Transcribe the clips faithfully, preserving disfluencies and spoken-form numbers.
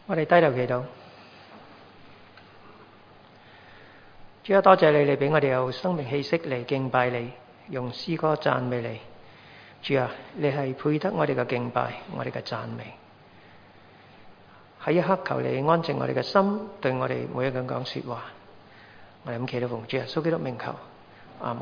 我哋低頭祈禱。主啊，多謝你，你俾我哋有生命氣息嚟敬拜你，用詩歌讚美你。主啊，你係配得我哋嘅敬拜，我哋嘅讚美。喺一刻求你安靜我哋嘅心，對我哋每一個人講說話。我哋咁祈禱奉主耶穌基督名求，阿門。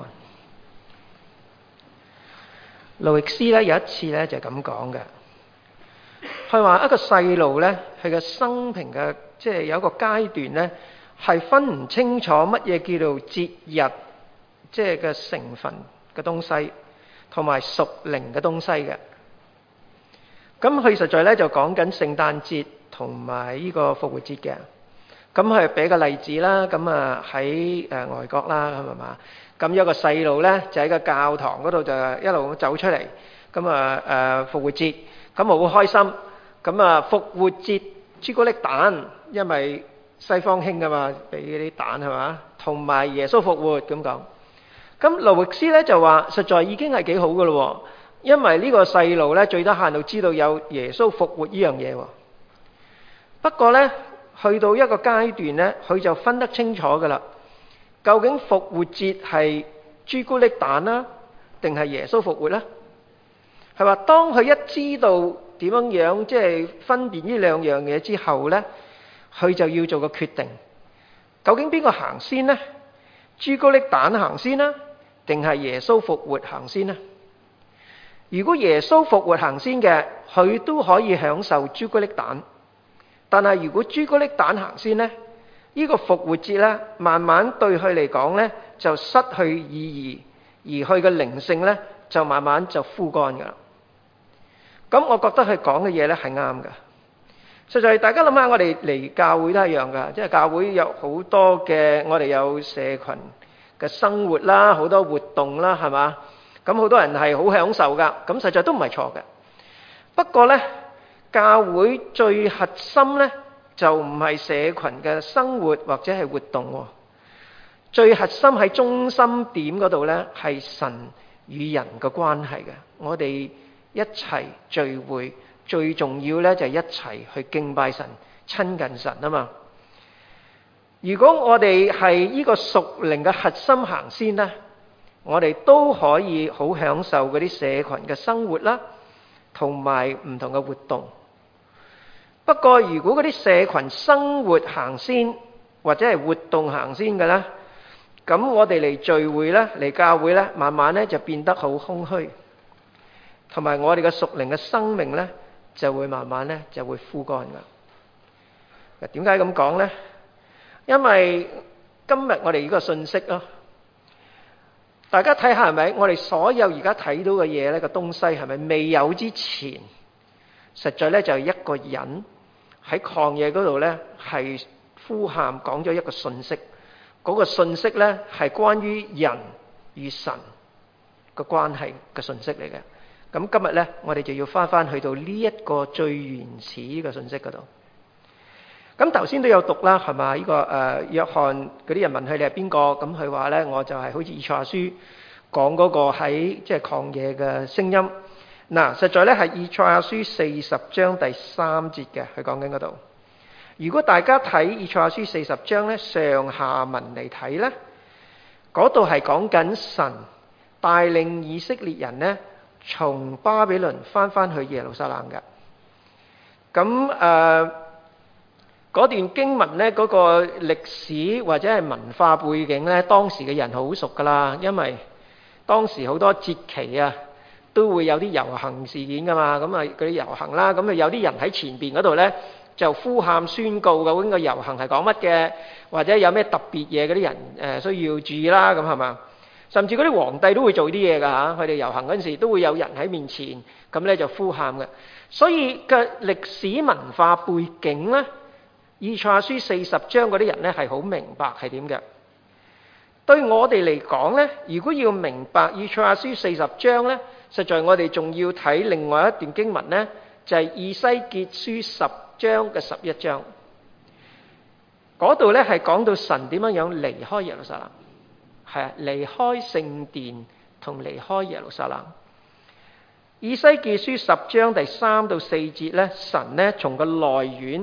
路易斯咧有一次咧就係咁講嘅，佢話一個細路咧，佢嘅生平嘅即係有一個階段咧，係分唔清楚乜嘢叫做節日，即係嘅成分嘅東西，同埋屬靈嘅東西嘅。咁佢實在咧就講緊聖誕節同埋呢個復活節嘅。咁佢俾個例子啦，咁啊喺誒外國啦，咁係嘛？咁有個細路咧就喺個教堂嗰度就一路走出嚟，咁啊誒復活節，咁啊好開心，咁啊復活節朱古力蛋，因為西方興噶嘛，俾嗰啲蛋係嘛，同埋耶穌復活咁講。咁路易斯咧就話，實在已經係幾好噶咯，因為呢個細路咧最低限度知道有耶穌復活呢樣嘢。不過咧，去到一個階段咧，佢就分得清楚噶啦。究竟復活節係朱古力蛋啦，定係耶穌復活咧？係話當佢一知道點樣樣即係分辨呢兩樣嘢之後咧，佢就要做個決定。究竟邊個行先呢？朱古力蛋行先啦，定係耶穌復活行先呢？如果耶穌復活行先嘅，佢都可以享受朱古力蛋。但係如果朱古力蛋行先呢，呢個復活節咧，慢慢對佢嚟講咧就失去意義，而佢嘅靈性咧就慢慢就枯乾噶啦。咁我覺得佢講嘅嘢咧係啱噶。實在大家諗下，我哋嚟教會都係一樣噶，即係教會有好多嘅，我哋有社群嘅生活啦，好多活動啦，係嘛？咁好多人係好享受噶，咁實在都唔係錯嘅。不過咧，教會最核心咧就唔係社群嘅生活或者係活動，最核心喺中心點嗰度咧係神與人嘅關係嘅。我哋一齊聚會，最重要咧就係一齊去敬拜神、親近神啊嘛。如果我哋係呢個屬靈嘅核心行先咧，我哋都可以好享受嗰啲社群嘅生活啦，同埋唔同嘅活動。不過如果嗰啲社群生活行先，或者係活動行先嘅咧，咁我哋嚟聚會咧，嚟教會咧，慢慢咧就變得好空虛，同埋我哋嘅屬靈嘅生命咧就會慢慢咧就會枯乾噶。點解咁講咧？因為今日我哋呢個信息咯，大家睇下係咪？我哋所有而家睇到嘅嘢咧，個東西係咪未有之前，實在咧就係一個人喺曠野嗰度咧係呼喊講咗一個信息，嗰個信息咧係關於人與神嘅關係嘅信息嚟嘅。咁今日咧我哋就要翻翻去到呢一個最原始嘅信息嗰度。咁頭先都有讀啦，係嘛？呢個誒約翰嗰啲人問佢你係邊個？咁佢話咧我就係好似以賽亞書講嗰個喺即係曠野嘅聲音。嗱，實在咧係以賽亞書四十章第三節嘅，佢講緊嗰度。如果大家睇以賽亞書四十章咧上下文嚟睇咧，嗰度係講緊神帶領以色列人咧從巴比倫翻翻去耶路撒冷嘅。咁誒嗰段經文咧嗰個歷史或者係文化背景咧，當時嘅人好熟噶啦，因為當時好多節期啊，都會有啲遊行事件噶嘛，咁啊嗰啲遊行啦，咁啊有啲人喺前邊嗰度咧就呼喊宣告究竟個遊行係講乜嘅，或者有咩特別嘢嗰啲人誒需要注意啦，咁係嘛？甚至嗰啲皇帝都會做啲嘢噶嚇，佢哋遊行嗰陣時都會有人喺面前，咁咧就呼喊嘅。所以嘅歷史文化背景咧，以賽亞書四十章嗰啲人咧係好明白係點嘅。對我哋嚟講咧，如果要明白以賽亞書四十章咧，實在我哋仲要睇另外一段經文咧，就係以西結書十章嘅十一章。嗰度咧係講到神點樣樣離開耶路撒冷，係啊，離開聖殿同離開耶路撒冷。以西結書十章第三到四節咧，神咧從個內院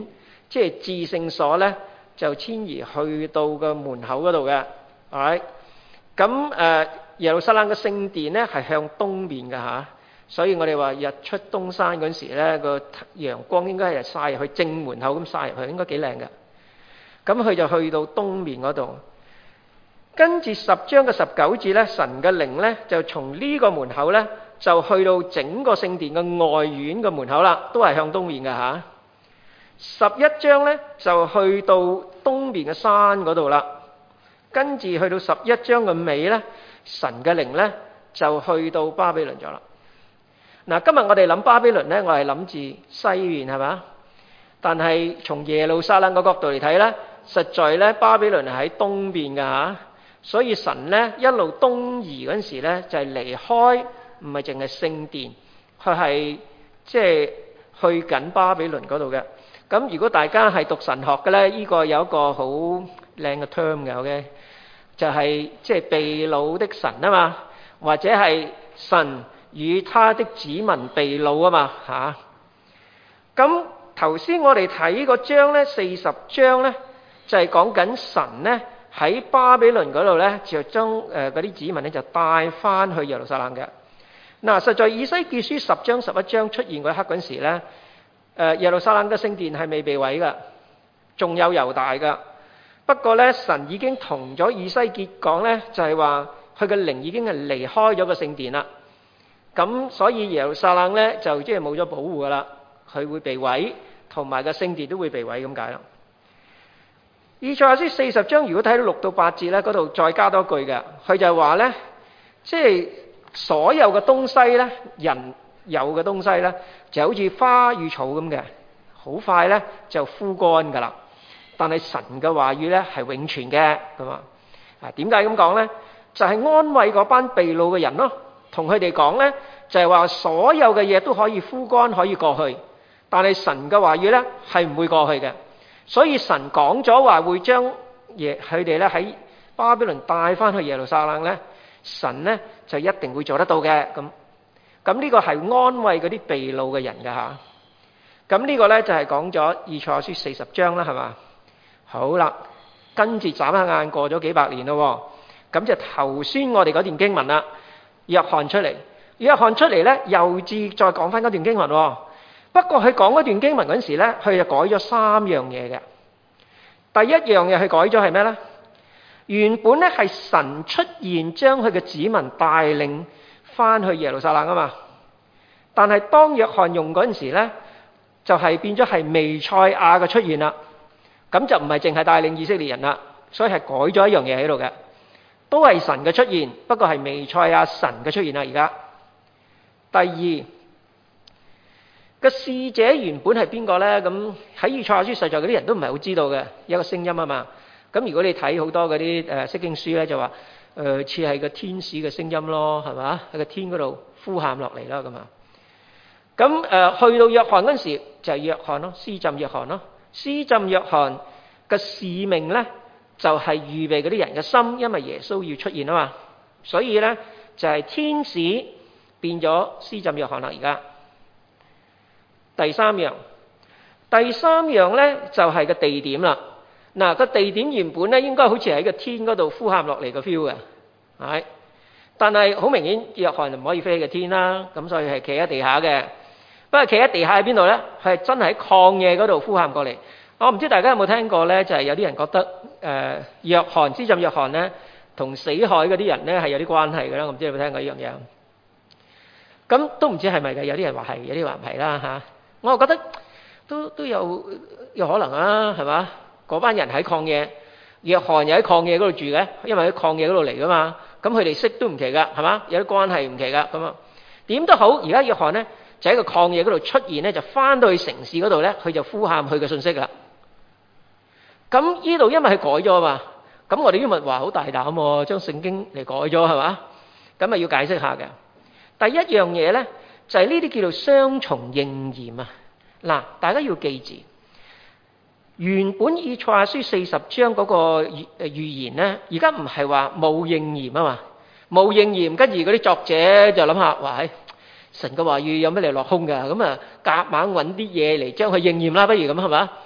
即係至聖所咧就遷移去到個門口嗰度嘅。係咁誒，耶路撒冷嘅聖殿咧係向東面嘅嚇，所以我哋話日出東山嗰時咧個陽光應該係曬入去正門口咁曬入去，應該幾靚嘅。咁佢就去到東面嗰度。跟住十章嘅十九節咧，神嘅靈咧就從呢個門口咧就去到整個聖殿嘅外院嘅門口啦，都係向東面嘅嚇。十一章咧就去到東面嘅山嗰度啦。跟住去到十一章嘅尾咧，神嘅靈咧就去到巴比倫咗啦。嗱，今日我哋諗巴比倫咧，我係諗住西面係嘛？但係從耶路撒冷嘅角度嚟睇咧，實在咧巴比倫係喺東邊㗎嚇。所以神咧一路東移嗰陣時咧，就係離開，唔係淨係聖殿，佢係即係去緊巴比倫嗰度嘅。咁如果大家係讀神學嘅咧，呢個有一個好靚嘅 term 嘅 ，OK， 就係即係被擄的神啊嘛，或者係神與他的子民被擄啊嘛嚇。咁頭先我哋睇個章咧，四十章咧就係講緊神咧。喺巴比倫嗰度咧，就將誒嗰啲子民咧就帶翻去耶路撒冷嘅。嗱，實在以西結書十章十一章出現嗰一刻嗰陣時咧，誒耶路撒冷嘅聖殿係未被毀噶，仲有猶大噶。不過咧，神已經同咗以西結講咧，就係話佢嘅靈已經係離開咗個聖殿啦。咁所以耶路撒冷咧就即係冇咗保護噶啦，佢會被毀，同埋個聖殿都會被毀咁解啦。以賽亞書四十章，如果睇到六到八節咧，嗰度再加多句嘅，佢就話咧，即係所有嘅東西咧，人有嘅東西咧，就好似花與草咁嘅，好快咧就枯乾噶啦。但係神嘅話語咧係永存嘅，咁啊，啊點解咁講咧？就係安慰嗰班被擄嘅人咯，同佢哋講咧，就係話所有嘅嘢都可以枯乾，可以過去，但係神嘅話語咧係唔會過去嘅。所以神講咗話會將耶佢哋咧喺巴比倫帶翻去耶路撒冷咧，神咧就一定會做得到嘅。咁咁呢個係安慰嗰啲被擄嘅人嘅嚇。咁呢個咧就係講咗以賽亞書四十章啦，係嘛？好啦，跟住眨下眼過咗幾百年咯，咁就頭先我哋嗰段經文啦，約翰出嚟，約翰出嚟咧又至再講翻嗰段經文喎。不過佢講嗰段經文嗰陣時咧，佢就改咗三樣嘢嘅。第一樣嘢佢改咗係咩咧？原本咧係神出現，將佢嘅子民帶領翻去耶路撒冷啊嘛。但係當約翰用嗰陣時咧，就係變咗係彌賽亞嘅出現啦。咁就唔係淨係帶領以色列人啦，所以係改咗一樣嘢喺度嘅，都係神嘅出現，不過係彌賽亞神嘅出現啦。而家第二。個使者原本係邊個咧？咁喺以賽亞書實在嗰啲人都唔係好知道嘅，有個聲音啊嘛。咁如果你睇好多嗰啲誒釋經書咧，就話誒似係個天使嘅聲音咯，係嘛？喺個天嗰度呼喊落嚟啦咁啊。咁誒、呃、去到約翰嗰陣時就係約翰咯，施浸約翰咯。施浸約翰嘅使命咧就係、是、預備嗰啲人嘅心，因為耶穌要出現啊嘛。所以咧就係、是、天使變咗施浸約翰啦而家。第三樣，第三樣咧就係個地點啦。嗱，個地點原本咧應該好似喺個天嗰度呼喊落嚟個 feel 嘅，係。但係好明顯，約翰就唔可以飛喺個天啦，咁所以係企喺地下嘅。不過企喺地下喺邊度咧？佢係真係喺曠野嗰度呼喊過嚟。我唔知大家有冇聽過咧，就係有啲人覺得誒約翰施浸約翰咧同死海嗰啲人咧係有啲關係嘅啦。我唔知你有冇聽過呢樣嘢？咁都唔知係咪嘅？有啲人話係，有啲人話唔係啦嚇。我覺得都都有有可能啊，係嘛？嗰班人喺曠野，約翰又喺曠野嗰度住嘅，因為喺曠野嗰度嚟噶嘛。咁佢哋識都唔奇噶，係嘛？有啲關係唔奇噶咁啊。點都好，而家約翰咧就喺個曠野嗰度出現咧，就翻到去城市嗰度咧，佢就呼喊佢嘅信息啦。咁呢度因為佢改咗啊嘛，咁我哋今日話好大膽喎，將聖經嚟改咗係嘛？咁啊要解釋下嘅。第一樣嘢咧。就係呢啲叫做雙重應驗啊！嗱，大家要記住，原本以賽亞書四十章嗰個預預言咧，而家唔係話冇應驗啊嘛，冇應驗，跟住嗰啲作者就諗下，話係神嘅話語有咩嚟落空㗎？咁啊，夾硬揾啲嘢嚟將佢應驗啦，不如咁係嘛？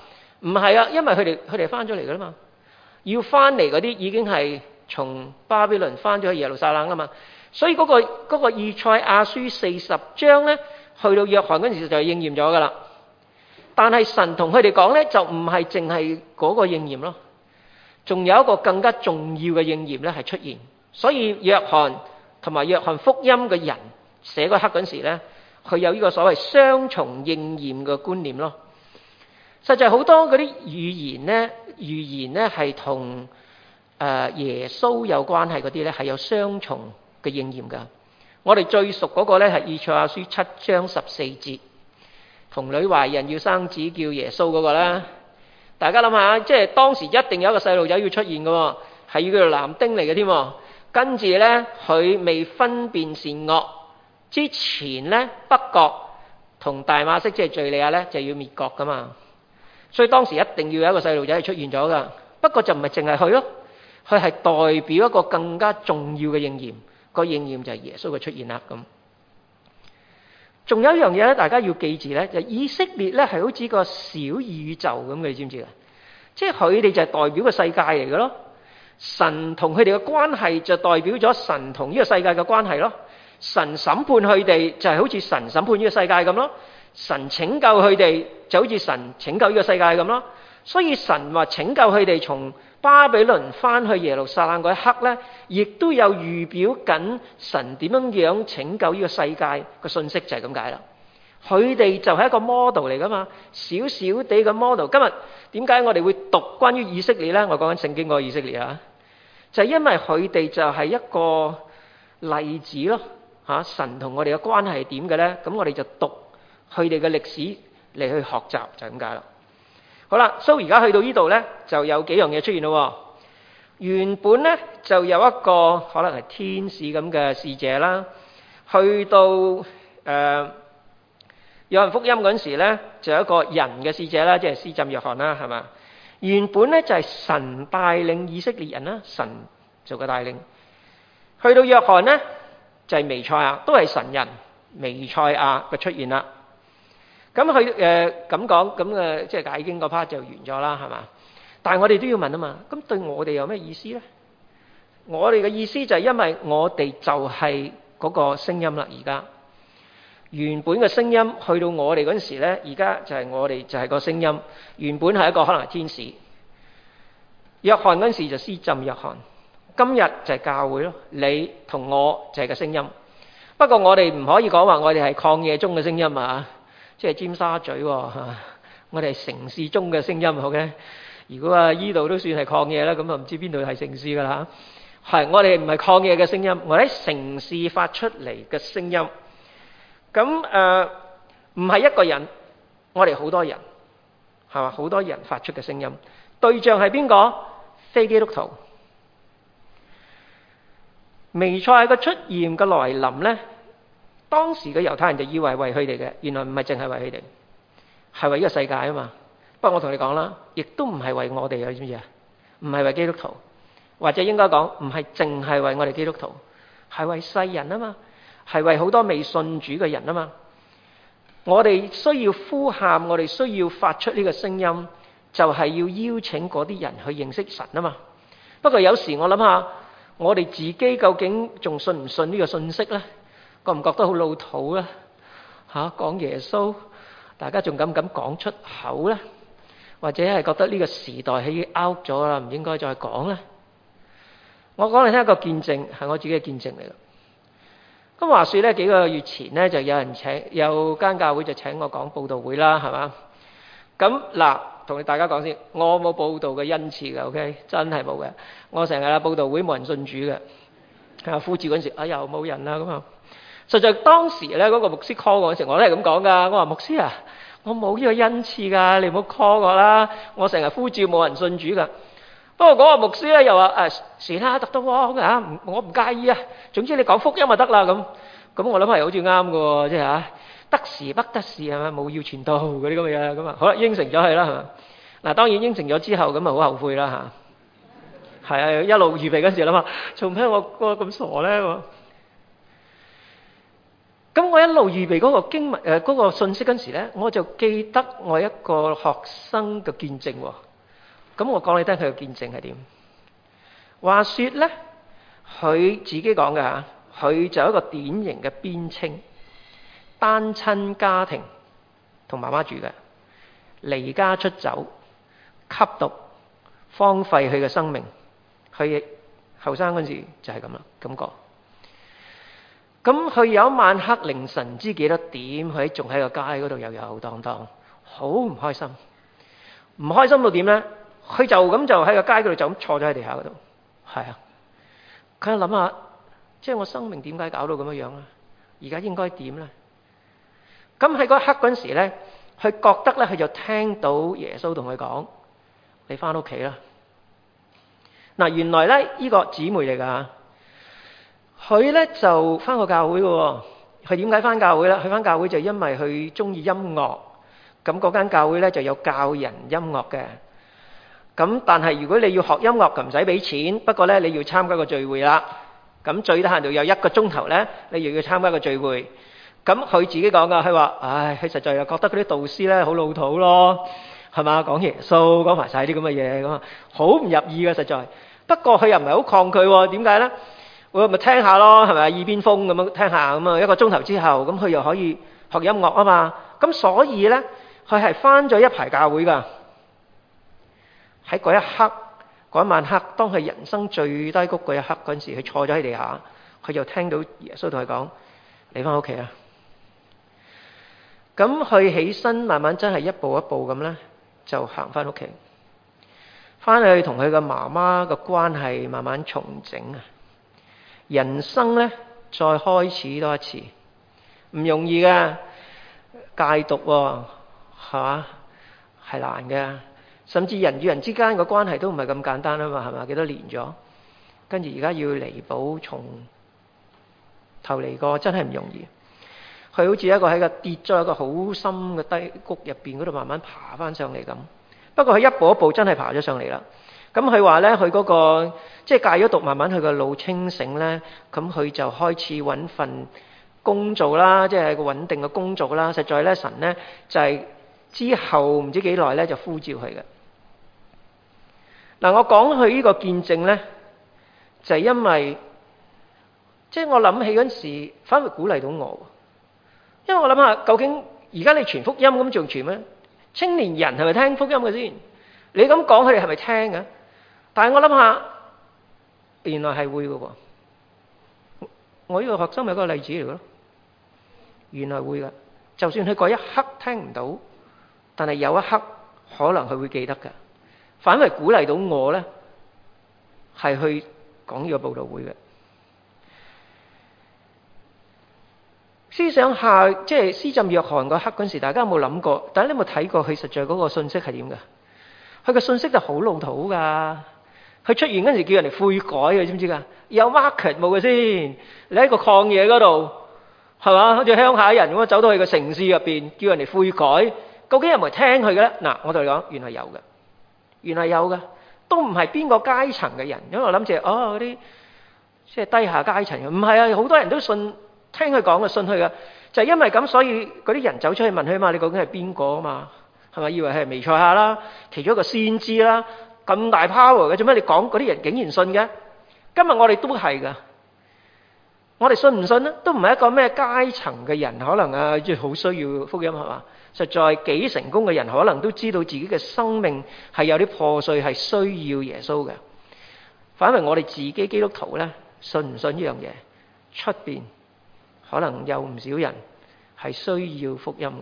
唔係啊，因為佢哋佢哋翻咗嚟噶啦嘛，要翻嚟嗰啲已經係從巴比倫翻咗去耶路撒冷啊嘛，所以嗰、嗰個嗰、嗰個以賽亞書四十章咧，去到約翰嗰陣時就應驗咗噶啦。但係神同佢哋講咧，就唔係淨係嗰個應驗咯，仲有一個更加重要嘅應驗咧係出現。所以約翰同埋約翰福音嘅人寫嗰刻嗰陣時咧，佢有呢個所謂雙重應驗嘅觀念咯。實際好多嗰啲預言咧，預言咧係同誒耶穌有關係嗰啲咧，係有雙重嘅應驗噶。我哋最熟嗰個咧係以賽亞書七章十四節，童女懷孕要生子叫耶穌嗰個啦。大家諗下，即係當時一定有一個細路仔要出現嘅，係要叫做男丁嚟嘅添。跟住咧，佢未分辨善惡之前咧，北國同大馬色即係敘利亞咧就要滅國噶嘛。所以當時一定要有一個細路仔係出現咗噶。不過就唔係淨係佢咯，佢係代表一個更加重要嘅應驗。個應驗就係耶穌嘅出現啦。咁仲有一樣嘢咧，大家要記住咧，就係以色列咧係好似個小宇宙咁嘅，你知唔知啊？即係佢哋就係代表個世界嚟嘅咯。神同佢哋嘅關係就代表咗神同呢個世界嘅關係咯。神審判佢哋就係好似神審判呢個世界咁咯。神拯救佢哋就好似神拯救呢個世界咁咯。所以神話拯救佢哋從巴比倫翻去耶路撒冷嗰一刻咧，亦都有預表緊神點樣樣拯救呢個世界嘅信息，就係咁解啦。佢哋就係一個 model 嚟噶嘛，少少地嘅 model。今日點解我哋會讀關於以色列咧？我講緊聖經嗰個以色列啊，就係因為佢哋就係一個例子咯嚇。神同我哋嘅關係係點嘅咧？咁我哋就讀佢哋嘅歷史嚟去學習，就係咁解啦。好啦，所以而家去到呢度咧，就有幾樣嘢出現咯。原本咧就有一個可能係天使咁嘅使者啦，去到誒約翰福音嗰陣時咧，就有一個人嘅使者啦，即係施浸約翰啦，係嘛？原本咧就係神帶領以色列人啦，神做個帶領。去到約翰咧就係彌賽亞，都係神人彌賽亞嘅出現啦。咁佢誒咁講，咁誒即係解經嗰 part 就完咗啦，係嘛？但係我哋都要問啊嘛，咁對我哋有咩意思咧？我哋嘅意思就係因為我哋就係嗰個聲音啦，而家原本嘅聲音去到我哋嗰陣時咧，而家就係我哋就係個聲音。原本係一個可能係天使，約翰嗰陣時就施浸約翰，今日就係教會咯。你同我就係個聲音。不過我哋唔可以講話我哋係曠野中嘅聲音啊。即係尖沙咀喎、啊，我哋係城市中嘅聲音，好嘅。如果啊依度都算係曠野啦，咁啊唔知邊度係城市噶啦嚇。係我哋唔係曠野嘅聲音，我哋喺城市發出嚟嘅聲音。咁誒唔係一個人，我哋好多人係嘛？好多人發出嘅聲音，對象係邊個？非基督徒。彌賽亞嘅出現嘅來臨咧。當時嘅猶太人就以為為佢哋嘅，原來唔係淨係為佢哋，係為呢個世界啊嘛。不過我同你講啦，亦都唔係為我哋啊，你知唔知啊？唔係為基督徒，或者應該講唔係淨係為我哋基督徒，係為世人啊嘛，係為好多未信主嘅人啊嘛。我哋需要呼喊，我哋需要發出呢個聲音，就係要邀請嗰啲人去認識神啊嘛。不過有時我諗下，我哋自己究竟仲信唔信呢個信息咧？覺唔覺得好老土咧？嚇，講耶穌，大家仲敢唔敢講出口咧？或者係覺得呢個時代係已經 out 咗啦，唔應該再講咧？我講你聽一個見證，係我自己嘅見證嚟嘅。咁話説咧，幾個月前咧就有人請，有間教會就請我講報道會啦，係嘛？咁嗱，同你大家講先，我冇報道嘅恩賜嘅 ，OK， 真係冇嘅。我成日啦報道會冇人信主嘅，啊呼召嗰陣時，哎又冇人啦咁啊。實在當時咧，嗰個牧師 call 我嗰時，我都係咁講噶。我話牧師啊，我冇呢個恩賜噶，你唔好 call 我啦。我成日呼召冇人信主噶。不過嗰個牧師咧又話誒，算啦，得得喎嚇，我唔介意啊。總之你講福音就得啦咁。咁我諗係好似啱嘅喎，即係嚇得時不得時係咪？冇要傳道嗰啲咁嘅嘢咁啊。好啦，應承咗佢啦係嘛。嗱當然應承咗之後咁啊好後悔啦嚇。係啊，一路預備嗰時諗下，做咩我我咁傻咧？ 咁我一路預備嗰個經文誒嗰個信息嗰時咧，我就記得我一個學生嘅見證喎。咁我講你聽佢嘅見證係點？話說咧，佢自己講嘅嚇，佢就一個典型嘅邊青，單親家庭，同媽媽住嘅，離家出走，吸毒，荒廢佢嘅生命。佢後生嗰陣時就係咁啦，感覺。咁佢有一晚黑凌晨唔知幾多點，佢仲喺個街嗰度遊遊蕩蕩，好唔開心。唔開心到點咧？佢就咁就喺個街嗰度就咁坐咗喺地下嗰度。係啊，佢諗下，即係我生命點解搞到咁樣樣咧？而家應該點咧？咁喺嗰一刻嗰陣時咧，佢覺得咧，佢就聽到耶穌同佢講：你翻屋企啦。嗱，原來咧呢個姊妹嚟㗎，佢咧就翻過教會嘅喎。佢點解翻教會咧？佢翻教會就因為佢中意音樂，咁嗰間教會咧就有教人音樂嘅。咁但係如果你要學音樂，就唔使俾錢，不過咧你要參加個聚會啦。咁最低限度有一個鐘頭咧，你又要參加個聚會。咁佢自己講㗎，佢話：唉，佢實在又覺得嗰啲導師咧好老土咯。係嘛？講耶穌，講埋晒啲咁嘅嘢，咁啊好唔入耳嘅實在。不過佢又唔係好抗拒喎，點解咧？我咪聽下咯，係咪？耳邊風咁樣聽下，咁啊一個鐘頭之後，咁佢又可以學音樂啊嘛。咁所以咧，佢係返咗一排教會㗎。喺嗰一刻，嗰一晚黑，當佢人生最低谷嗰一刻嗰陣時，佢坐咗喺地下，佢就聽到耶穌同佢講：你返屋企啦。咁佢起身，慢慢真係一步一步咁咧。就行翻屋企，翻去同佢嘅媽媽嘅關係慢慢重整啊！人生咧再開始多一次，唔容易嘅，戒毒喎，係嘛？係難嘅，甚至人與人之間嘅關係都唔係咁簡單啊嘛，係嘛？幾多年咗，跟住而家要彌補，從頭嚟過，真係唔容易。佢好似一個喺個跌咗一個好深嘅低谷入邊嗰度慢慢爬翻上嚟咁。不過佢一步一步真係爬咗上嚟啦。咁佢話咧，佢嗰個即係戒咗毒，慢慢佢個腦清醒咧，咁佢就開始揾份工做啦，即係個穩定嘅工作啦。實在咧，神咧就係之後唔知幾耐咧就呼召佢嘅。嗱，我講佢呢個見證咧，就係因為即係我諗起嗰陣時，反而鼓勵到我。因為我諗下，究竟而家你傳福音咁仲傳咩？青年人係咪聽福音嘅先？你咁講佢哋係咪聽嘅？但係我諗下，原來係會嘅喎。我呢個學生咪一個例子嚟嘅咯。原來會嘅，就算佢嗰一刻聽唔到，但係有一刻可能佢會記得嘅。反為鼓勵到我咧，係去講呢個佈道會嘅。思想下，即係施浸約翰嗰刻嗰陣時，大家有冇諗過？大家有冇睇過佢實在嗰個信息係點㗎？佢個信息就好老土㗎。佢出現嗰陣時叫人哋悔改嘅，知唔知㗎？有 market 冇嘅先？你喺個曠野嗰度，係嘛？好似鄉下人咁樣走到去個城市入邊，叫人哋悔改。究竟有冇人聽佢嘅咧？嗱，我同你講，原來有嘅，原來有嘅，都唔係邊個階層嘅人。因為我諗住哦，嗰啲即係低下階層嘅，唔係啊，好多人都信。聽佢講嘅，信佢嘅，就係因為咁，所以嗰啲人走出去問佢嘛，你究竟係邊個啊嘛？係咪以為係彌賽亞啦，其中一個先知啦，咁大 power 嘅，做咩你講嗰啲人竟然信嘅？今日我哋都係噶，我哋信唔信咧？都唔係一個咩階層嘅人，可能啊，即係好需要福音係嘛？實在幾成功嘅人，可能都知道自己嘅生命係有啲破碎，係需要耶穌嘅。反為我哋自己基督徒咧，信唔信呢樣嘢？出邊可能有唔少人係需要福音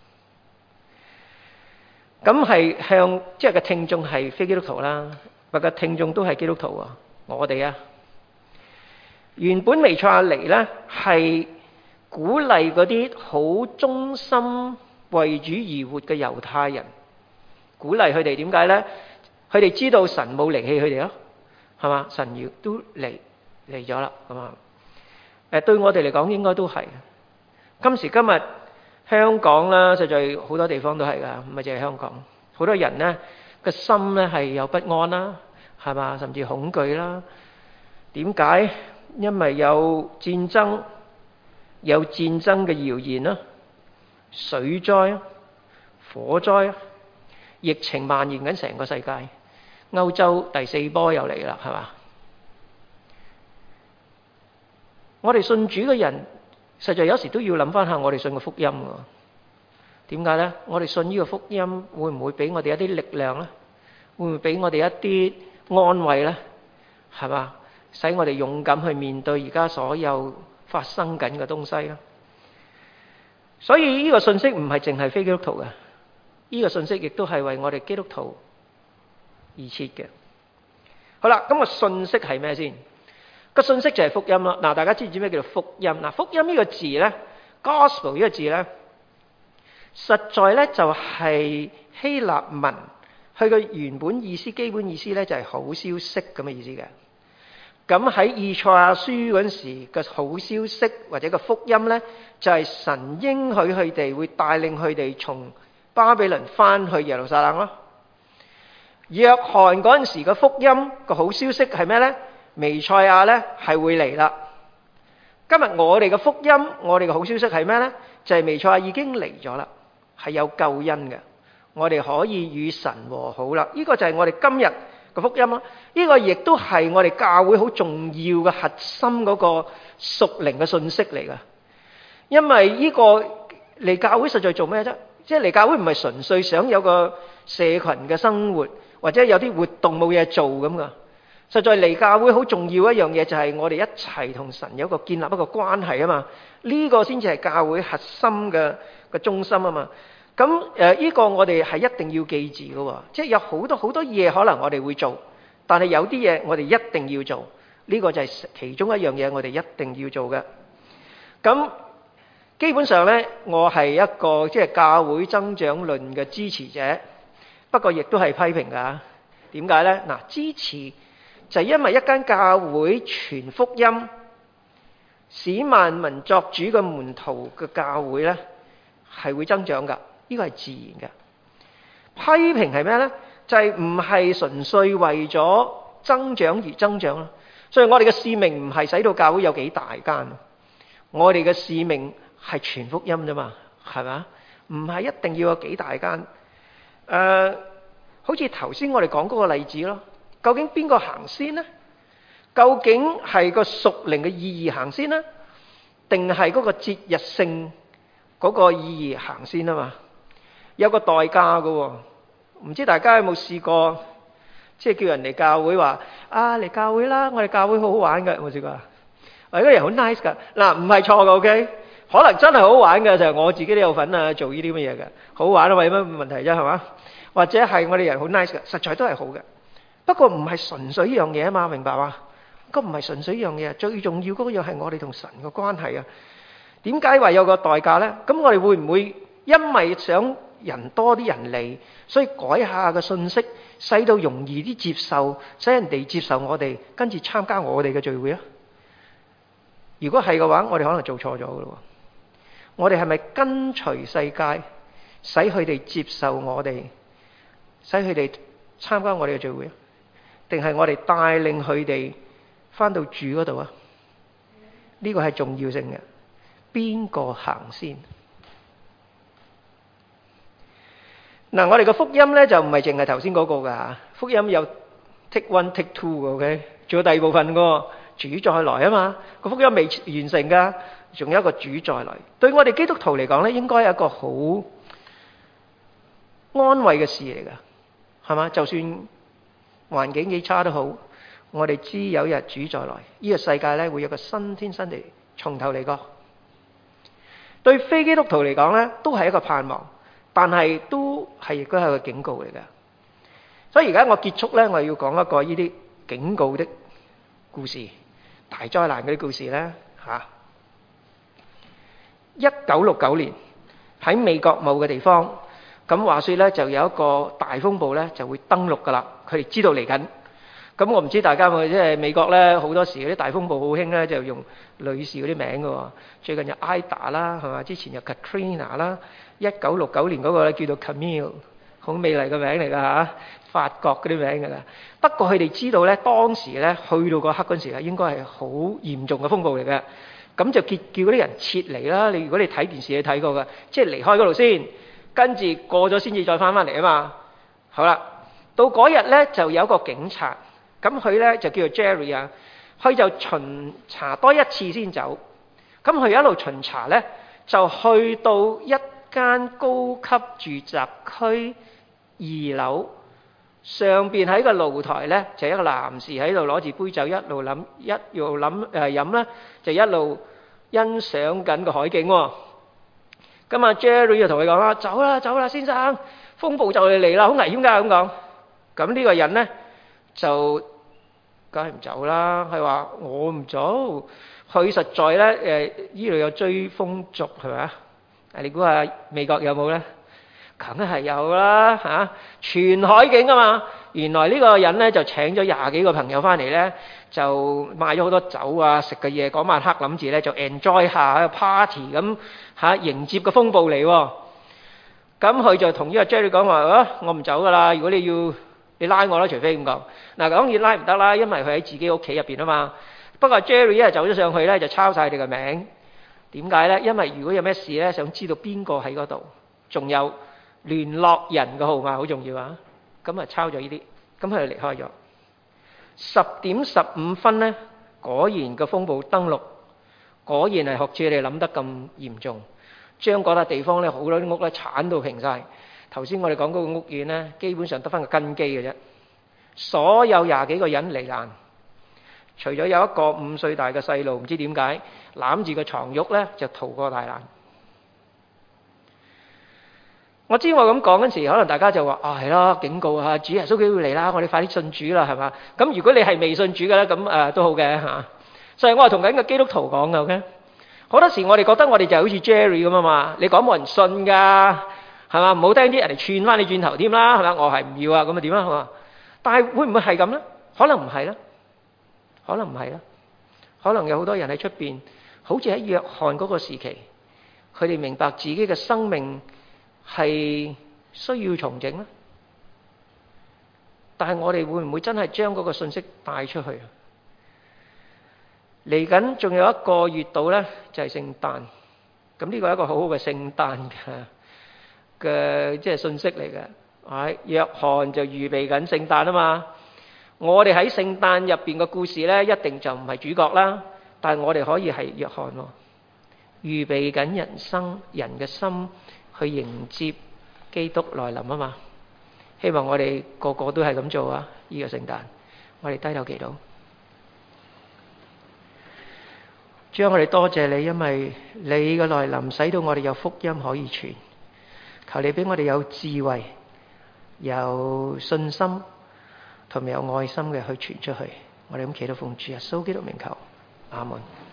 嘅，咁係向即係個聽眾係非基督徒啦，或個聽眾都係基督徒啊。我哋啊，原本彌賽亞嚟咧係鼓勵嗰啲好忠心為主而活嘅猶太人，鼓勵佢哋點解咧？佢哋知道神冇離棄佢哋咯，係嘛？神亦都嚟嚟咗啦，咁啊。誒，對我哋嚟講應該都係。今時今日香港啦，實在好多地方都係噶，唔係淨係香港。好多人咧個心咧係有不安啦，係嘛？甚至恐懼啦。點解？因為有戰爭， 有戰爭嘅謠言啦、水災、火災、疫情蔓延緊成個世界，歐洲第四波又嚟啦，係嘛？我哋信主嘅人，實在有時都要諗翻下我哋信嘅福音喎。點解呢？我哋信呢個福音會唔會俾我哋一啲力量呢？會唔會俾我哋一啲安慰呢？係嘛？使我哋勇敢去面對而家所有發生緊嘅東西啦。所以呢個信息唔係淨係非基督徒嘅，呢個信息亦都係為我哋基督徒而設嘅。好啦，咁個信息係咩先？個信息就係福音啦。嗱，大家知唔知咩叫做福音？嗱，福音呢個字咧 ，gospel 呢個字咧，實在咧就係希臘文，佢嘅原本意思、基本意思咧就係好消息咁嘅意思嘅。咁喺以賽亞書嗰陣時嘅好消息或者個福音咧，就係神應許佢哋會帶領佢哋從巴比倫翻去耶路撒冷咯。約翰嗰陣時嘅福音個好消息係咩咧？彌賽亞咧係會嚟啦。今日我哋嘅福音，我哋嘅好消息係咩咧？就係彌賽亞已經嚟咗啦，係有救恩嘅，我哋可以與神和好啦。呢個就係我哋今日嘅福音啦。呢個亦都係我哋教會好重要嘅核心嗰個屬靈嘅信息嚟噶。因為呢個嚟教會實在做咩啫？即係嚟教會唔係純粹想有個社群嘅生活，或者有啲活動冇嘢做咁噶。實在嚟教會好重要一樣嘢，就係我哋一齊同神有一個建立一個關係啊嘛。呢個先至係教會核心嘅嘅中心啊嘛。咁誒呢個我哋係一定要記住嘅，即係有好多好多嘢可能我哋會做，但係有啲嘢我哋一定要做。呢個就係其中一樣嘢我哋一定要做嘅。咁基本上呢，我係一個即係教會增長論嘅支持者，不過亦都係批評㗎。點解呢？嗱，支持就係因為一間教會傳福音，使萬民作主嘅門徒嘅教會呢，係會增長㗎。呢個係自然嘅。批評係咩呢？就係唔係純粹為咗增長而增長咯。所以我哋嘅使命唔係使到教會有幾大間，我哋嘅使命係傳福音啫嘛，係咪？唔係一定要有幾大間。誒、呃，好似頭先我哋講嗰個例子咯。究竟邊個行先呢？究竟係個屬靈嘅意義行先呢？定係嗰個節日性嗰個意義行先啊嘛？有個代價㗎喎，唔知大家有冇試過，即係叫人嚟教會話啊嚟教會啦，我哋教會好好玩㗎，有冇試過啊？嗰個人好 nice 㗎，嗱唔係錯㗎 ，OK， 可能真係好玩㗎，就係我自己都有份啊做呢啲乜嘢嘅，好玩啊，為乜問題啫係嘛？或者係我哋人好 nice 㗎，實在都係好嘅。不過唔係純粹呢樣嘢啊嘛，明白嘛？咁唔係純粹呢樣嘢，最重要嗰樣係我哋同神嘅關係啊。點解話有個代價呢？咁我哋會唔會因為想人多啲人嚟，所以改下個信息，使到容易啲接受，使人哋接受我哋，跟住參加我哋嘅聚會啊？如果係嘅話，我哋可能做錯咗㗎咯。我哋係咪跟隨世界，使佢哋接受我哋，使佢哋參加我哋嘅聚會啊？定係我哋帶領佢哋返到主嗰度啊？呢個係重要性嘅。邊個行先？嗱，我哋嘅福音咧就唔係淨係頭先嗰個㗎。福音有 take one take two 嘅，OK？仲有第二部分個主再來啊嘛。個福音未完成㗎，仲有一個主再來。對我哋基督徒嚟講咧，應該係一個好安慰嘅事嚟㗎，係嘛？就算環境幾差都好，我哋知有一日主再來，呢個世界咧會有個新天新地，從頭嚟過。對非基督徒嚟講咧，都係一個盼望，但係都係亦都係個警告嚟嘅。所以而家我結束咧，我要講一個呢啲警告的故事，大災難嗰啲故事咧嚇。一九六九年喺美國某個地方，咁話説咧就有一個大風暴咧就會登陸㗎啦，佢哋知道嚟緊。咁我唔知大家有冇，即係美國咧好多時嗰啲大風暴好興咧，就用女士嗰啲名㗎喎。最近有 Ida 啦，係嘛？之前有 Katrina 啦。一九六九年嗰個咧叫做 Camille， 好美麗嘅名嚟㗎嚇，法國嗰啲名㗎啦。不過佢哋知道咧，當時咧去到嗰刻嗰陣時咧，應該係好嚴重嘅風暴嚟嘅。 咁就叫叫嗰啲人撤離啦。你如果你睇電視你睇過㗎，即係離開嗰度先，跟住過咗先至再翻翻嚟啊嘛。好啦，到嗰日咧就有一個警察，咁佢咧就叫做 Jerry 啊，佢就巡查多一次先走。咁佢一路巡查咧，就去到一間高級住宅區二樓上邊，喺個露台咧，就一個男士喺度攞住杯酒，一路諗一路諗誒飲咧，就一路欣賞緊個海景喎。咁啊 Jerry 就同佢講啦：走啦走啦，先生，風暴就嚟嚟啦，好危險㗎咁講。咁呢個人咧就梗係唔走啦，佢話我唔走。佢實在咧誒，依度有追風族係咪啊？你估下美國有冇咧？梗係有啦嚇，全海景啊嘛！原來呢個人咧就請咗廿幾個朋友翻嚟咧，就買咗好多酒啊、食嘅嘢，嗰晚黑諗住咧就 enjoy 下 party 咁嚇，迎接個風暴嚟喎。咁佢就同呢個 Jerry 講話：啊，我唔走噶啦！如果你要你拉我啦，除非咁講。嗱，當然拉唔得啦，因為佢喺自己屋企入邊啊嘛。不過 Jerry 一係走咗上去咧，就抄曬你個名。點解咧？因為如果有咩事咧，想知道邊個喺嗰度，仲有聯絡人嘅號碼好重要啊。咁啊抄咗呢啲，咁佢就離開咗。十點十五分咧，果然個風暴登陸，果然係學似你哋諗得咁嚴重，將嗰笪地方咧好多啲屋咧剷到平曬。頭先我哋講嗰個屋苑咧，基本上得翻個根基嘅啫。所有廿幾個人罹難。除咗有一個五歲大嘅細路，唔知點解攬住個床褥咧就逃過大難。我知我咁講嗰陣時，可能大家就話：啊係咯，警告下主耶穌基督嚟啦，我哋快啲信主啦，係嘛？咁如果你係未信主嘅咧，咁誒、呃、都好嘅嚇。所以我係同緊個基督徒講嘅，OK。好多時我哋覺得我哋就好似 Jerry 咁啊嘛，你講冇人信㗎，係嘛？唔好聽啲人哋串翻你轉頭添啦，係嘛？我係唔要啊，咁啊點啊？係嘛？但係會唔會係咁咧？可能唔係啦。可能唔係啦，可能有好多人喺出邊，好似喺約翰嗰個時期，佢哋明白自己嘅生命係需要重整啦。但係我哋會唔會真係將嗰個信息帶出去啊？嚟緊仲有一個月度咧，就係聖誕。咁呢個係一個好好嘅聖誕嘅嘅即係信息嚟嘅。唉，約翰就預備緊聖誕啊嘛。我哋喺聖誕入邊嘅故事咧，一定就唔係主角啦。但係我哋可以係約翰喎，預備緊人生人嘅心去迎接基督來臨啊嘛。希望我哋個個都係咁做啊！呢個聖誕，我哋低頭祈禱。主啊，我哋多謝你，因為你嘅來臨使到我哋有福音可以傳。求你俾我哋有智慧、有信心，同埋有愛心嘅去傳出去，我哋咁祈禱奉主耶穌基督名求，阿門。